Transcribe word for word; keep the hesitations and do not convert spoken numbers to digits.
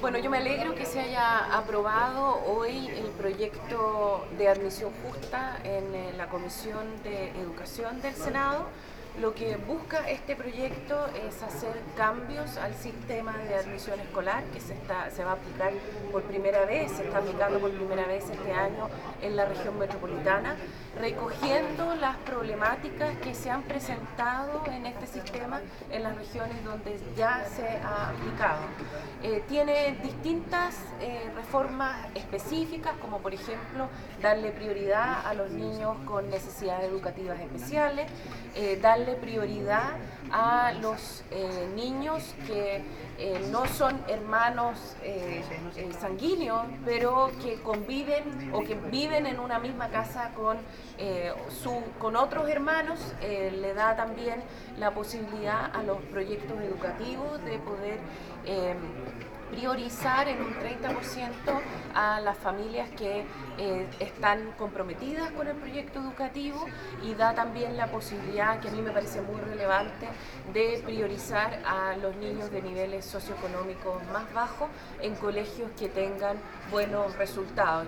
Bueno, yo me alegro que se haya aprobado hoy el proyecto de admisión justa en eh, la Comisión de Educación del Senado. Lo que busca este proyecto es hacer cambios al sistema de admisión escolar que se, está, se va a aplicar por primera vez, se está aplicando por primera vez este año en la región metropolitana, recogiendo las problemáticas que se han presentado en este sistema en las regiones donde ya se ha aplicado. Eh, tiene distintas eh, reformas específicas, como por ejemplo darle prioridad a los niños con necesidades educativas especiales, eh, darle prioridad a los eh, niños que eh, no son hermanos eh, eh, sanguíneos, pero que conviven o que viven en una misma casa con, eh, su, con otros hermanos. Eh, le da también la posibilidad a los proyectos educativos de poder eh, priorizar en un treinta por ciento a las familias que eh, están comprometidas con el proyecto educativo, y da también la posibilidad, que a mí me parece muy relevante, de priorizar a los niños de niveles socioeconómicos más bajos en colegios que tengan buenos resultados.